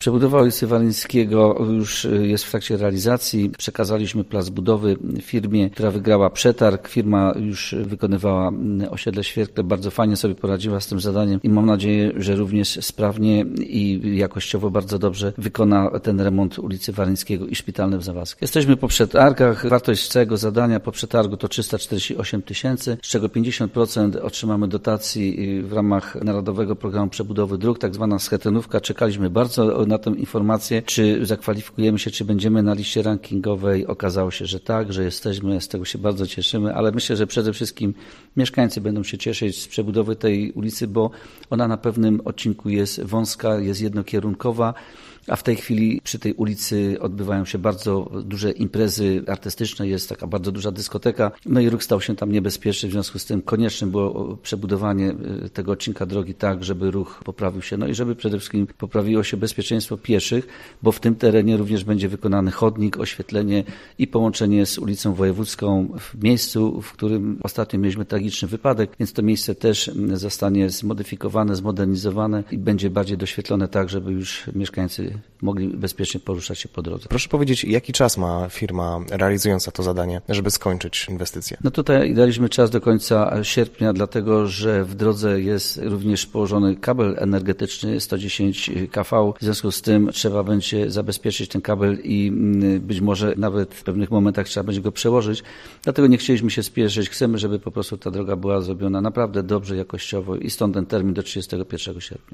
Przebudowa ulicy Waryńskiego już jest w trakcie realizacji. Przekazaliśmy plac budowy firmie, która wygrała przetarg. Firma już wykonywała osiedle Świerkle. Bardzo fajnie sobie poradziła z tym zadaniem i mam nadzieję, że również sprawnie i jakościowo bardzo dobrze wykona ten remont ulicy Waryńskiego i Szpitalne w Zawadzkiej. Jesteśmy po przetargach. Wartość całego zadania po przetargu to 348 tysięcy, z czego 50% otrzymamy dotacji w ramach Narodowego Programu Przebudowy Dróg, tak zwana schetynówka. Czekaliśmy bardzo na tę informację, czy zakwalifikujemy się, czy będziemy na liście rankingowej. Okazało się, że tak, że jesteśmy, z tego się bardzo cieszymy, ale myślę, że przede wszystkim mieszkańcy będą się cieszyć z przebudowy tej ulicy, bo ona na pewnym odcinku jest wąska, jest jednokierunkowa, a w tej chwili przy tej ulicy odbywają się bardzo duże imprezy artystyczne, jest taka bardzo duża dyskoteka, no i ruch stał się tam niebezpieczny, w związku z tym konieczne było przebudowanie tego odcinka drogi tak, żeby ruch poprawił się, no i żeby przede wszystkim poprawiło się bezpieczeństwo pieszych, bo w tym terenie również będzie wykonany chodnik, oświetlenie i połączenie z ulicą Wojewódzką w miejscu, w którym ostatnio mieliśmy tragiczny wypadek, więc to miejsce też zostanie zmodyfikowane, zmodernizowane i będzie bardziej doświetlone tak, żeby już mieszkańcy mogli bezpiecznie poruszać się po drodze. Proszę powiedzieć, jaki czas ma firma realizująca to zadanie, żeby skończyć inwestycję? No tutaj daliśmy czas do końca sierpnia, dlatego że w drodze jest również położony kabel energetyczny 110 kV. W związku z tym trzeba będzie zabezpieczyć ten kabel i być może nawet w pewnych momentach trzeba będzie go przełożyć. Dlatego nie chcieliśmy się spieszyć. Chcemy, żeby po prostu ta droga była zrobiona naprawdę dobrze, jakościowo i stąd ten termin do 31 sierpnia.